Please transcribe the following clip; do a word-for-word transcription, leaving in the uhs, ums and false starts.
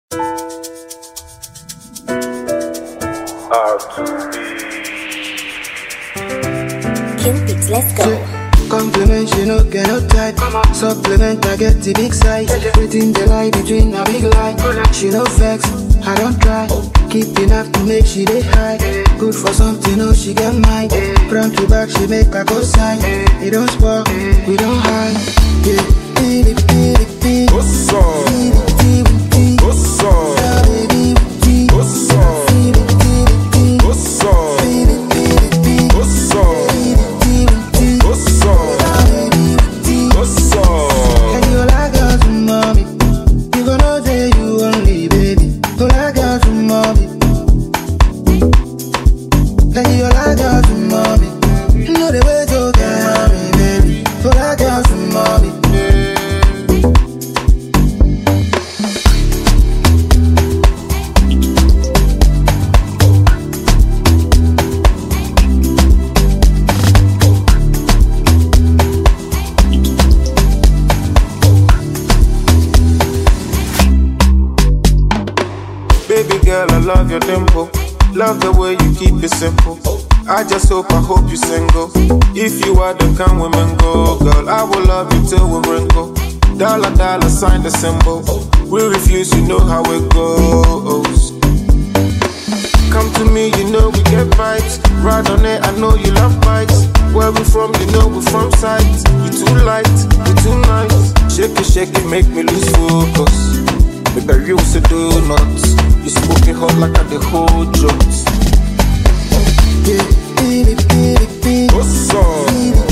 Kingpix, let's go. Compliment, she no get no type. Supplement, I get the big size. Within the lie between a big line. She no vex, I don't try. Keep enough to make she dey high. Good for something, oh she get mine. Front to back, she make a go sign. It don't spoil, we don't hide. Yeah, beat it, beat it, beat it. What's up? Beat it, beat it, beat it. What's up? Yeah, baby, beat it. What's up? Beat it, beat it, beat it. What's up? Beat it, beat it, beat it. What's up? Beat it, beat it, beat it. What's up? Yeah, baby, beat it. What's up? And you like girls from mommy. You gonna say you only, baby. You like girls from mommy. Like you like girls from mommy. You know the way to get mommy, baby. You like girls from mommy. Baby girl, I love your tempo. Love the way you keep it simple. I just hope, I hope you single. If you are the kind women go, girl, I will love you till we wrinkle. Dollar, dollar, sign the symbol. We refuse, you know how it goes. Come to me, you know we get vibes. Ride on it, I know you love bikes. Where we from, you know we from sight. You too light, you too nice. Shake it, shake it, make me lose focus. Make the real to do nuts. You smoking hot like I the whole drugs. Yeah, beat it, beat it, beat it. What's up? Beat it,